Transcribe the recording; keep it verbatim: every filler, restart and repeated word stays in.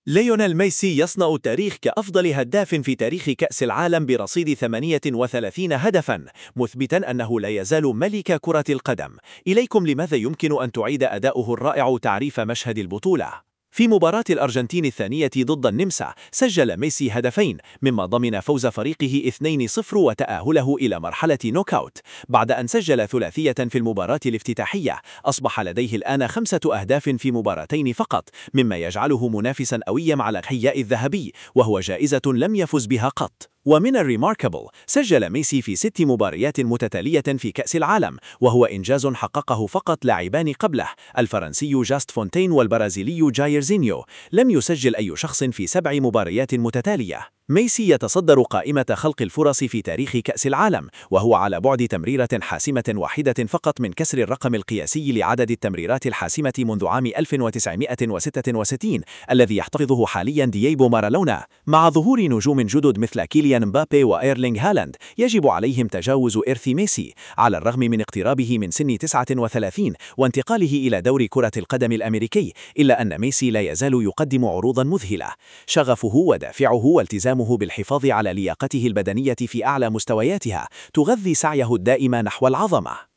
ليونيل ميسي يصنع التاريخ كأفضل هداف في تاريخ كأس العالم برصيد ثمانية وثلاثين هدفاً، مثبتاً أنه لا يزال ملك كرة القدم. إليكم لماذا يمكن أن تعيد أداؤه الرائع تعريف مشهد البطولة. في مباراة الأرجنتين الثانية ضد النمسا سجل ميسي هدفين، مما ضمن فوز فريقه اثنين صفر وتأهله إلى مرحلة نوكاوت. بعد أن سجل ثلاثية في المباراة الافتتاحية، أصبح لديه الآن خمسة أهداف في مباراتين فقط، مما يجعله منافسا قويا على الحذاء الذهبي، وهو جائزة لم يفز بها قط. ومن الريماركابل، سجل ميسي في ست مباريات متتالية في كأس العالم، وهو إنجاز حققه فقط لاعبان قبله، الفرنسي جاست فونتين والبرازيلي جايرزينيو. لم يسجل أي شخص في سبع مباريات متتالية. ميسي يتصدر قائمة خلق الفرص في تاريخ كأس العالم، وهو على بعد تمريرة حاسمة واحدة فقط من كسر الرقم القياسي لعدد التمريرات الحاسمة منذ عام ألف وتسعمائة وستة وستين الذي يحتفظه حاليا دييغو مارالونا. مع ظهور نجوم جدد مثل كيليان مبابي وإيرلينغ هالاند، يجب عليهم تجاوز إرث ميسي، على الرغم من اقترابه من سن تسعة وثلاثين وانتقاله إلى دور كرة القدم الأمريكي، إلا أن ميسي لا يزال يقدم عروضا مذهلة. شغفه ودافعه والتزامه بالحفاظ على لياقته البدنية في أعلى مستوياتها تغذي سعيه الدائم نحو العظمة.